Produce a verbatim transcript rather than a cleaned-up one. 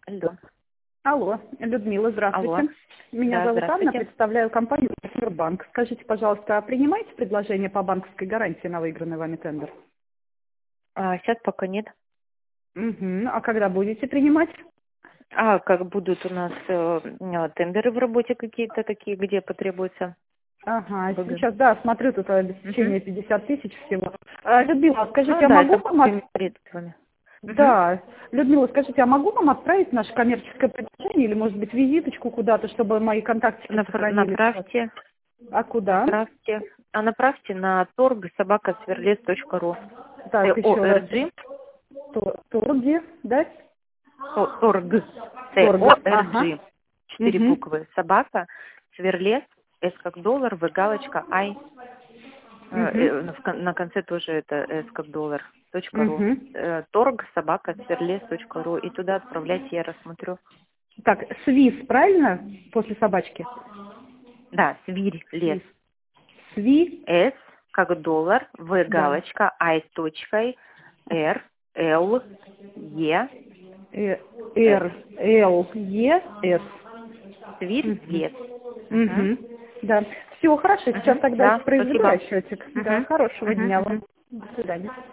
Алло. Алло, Людмила, Алло. здравствуйте. Меня Да, зовут Анна, здравствуйте. представляю компанию Сбербанк. Скажите, пожалуйста, а принимаете предложение по банковской гарантии на выигранный вами тендер? А, сейчас пока нет. Угу. А когда будете принимать? А как будут у нас э, э, тендеры в работе какие-то такие, где потребуется Ага, выгон? сейчас, да, смотрю, тут Угу. обеспечение пятьдесят тысяч всего. А, Людмила, скажите, Ну я да, могу это вам... от- всеми средствами. Угу. Да, Людмила, скажите, я могу вам отправить наше коммерческое предложение или, может быть, визиточку куда-то, чтобы мои контактики Напр- сохранились? направьте, А куда? направьте. А направьте на торг собака сверлец точка ру. Так, еще раз. Т-О-Р-G. То- Торги, да? То- Торг. Торг, ага. Т-О-Р-G. Четыре Угу. буквы. Собака, сверлец, С как доллар, В галочка, I. Э, Угу. э, в кон- На конце тоже это S как доллар. Точка ру. Угу. Э, Торг собака сверлец точка ру. И туда отправляйте, я рассмотрю. Так, свис, правильно? После собачки. Да, свирь, лес. Свис. Сви, S как доллар, В да. галочка, I с точкой, R, L, E, Э, S. Р, Л, Е, С. Свирь, Угу. лес. Угу. Угу. Да. Все, хорошо, сейчас Угу. тогда Да, произведу спасибо. расчетик. Да, Угу. хорошего Угу. дня Угу. вам. До свидания.